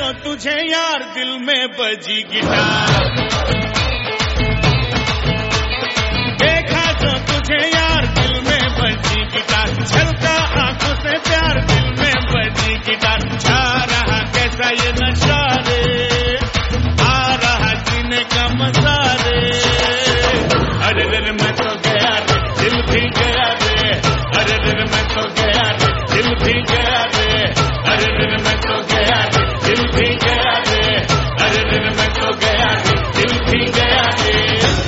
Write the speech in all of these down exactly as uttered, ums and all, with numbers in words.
जो तुझे यार दिल में बजी गिटार, देखा जो तुझे यार दिल में बजी गिटार, छलका आंखों से प्यार दिल में बजी गिटार, छा रहा कैसा ये नशा रे, आ रहा जीने का मजा रे, अरे रे मैं तो गया रे, दिल भी गया रे, अरे रे मैं तो गया रे, दिल भी गया रे, अरे रे मैं तो गया रे, दिल भी गया रे, अरे रे मैं तो गया रे, दिल भी गया रे।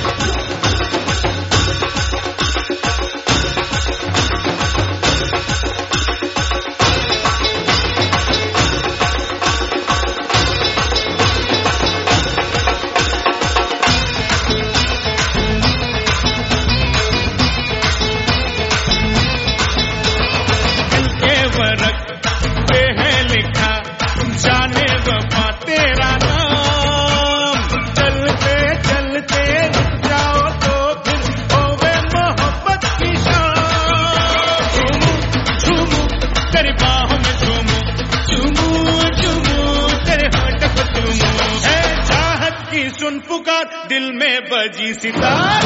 सुन पुकार दिल में बजी सितार,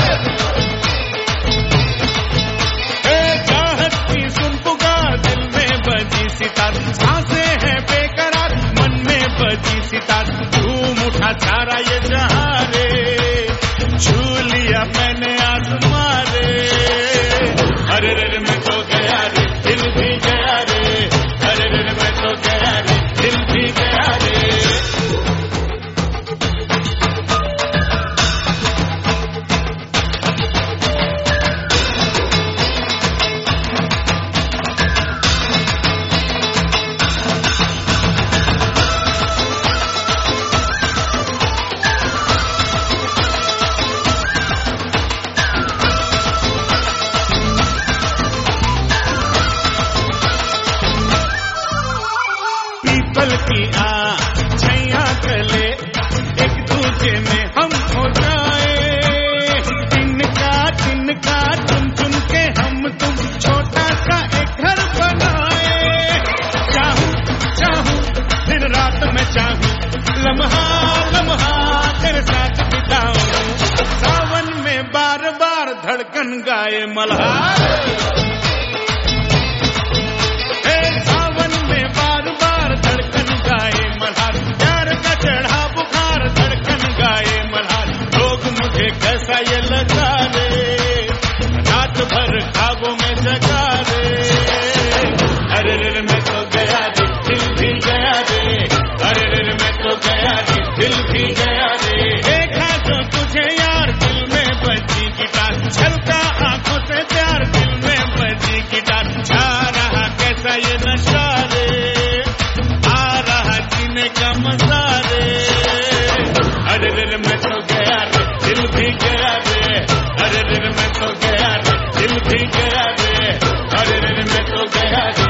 चाहत की सुन पुकार दिल में बजी सितार, सांसें हैं बेकरार मन में बजी सितार, झूम उठा सारा ये जहां रे, छू लिया मैंने आसमां रे, अरे रे मैं तो गया रे, दिल भी गया रे, अरे रे मैं तो गया रे, दिल भी गया रे। की आ छैया चले एक दूजे में हम हो जाए, तिनका तिनका चुन चुन के हम तुम छोटा सा एक घर बनाए, चाहूं चाहूं दिन रात में चाहूं, लम्हा लम्हा तेरे साथ बिताऊं, सावन में बार बार धड़कन गाए मल्हार, कैसा ये लगा रे, रात भर ख्वाबों में जगा रे, अरे रे मैं तो गया रे, दिल भी गया रे, अरे रे मैं तो गया रे, दिल भी गया रे, देखा जो तुझे यार दिल में बजी गिटार, छलका आंखों से प्यार दिल में बजी गिटार, छा रहा कैसा ये नशा रे, आ रहा जीने का मजा रे, अरे रे मैं तो गया रे, दिल भी गया रे, अरे रे मैं तो गया रे, दिल भी गया रे, अरे रे मैं तो गया रे।